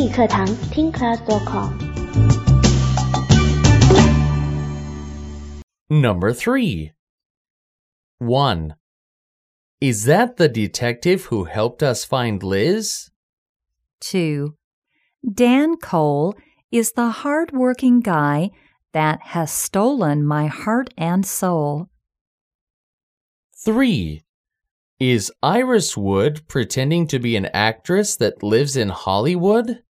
语课堂听 class.com。 Number 3. 1. Is that the detective who helped us find Liz? 2. Dan Cole is the hard-working guy that has stolen my heart and soul. 3. Is Iris Wood pretending to be an actress that lives in Hollywood?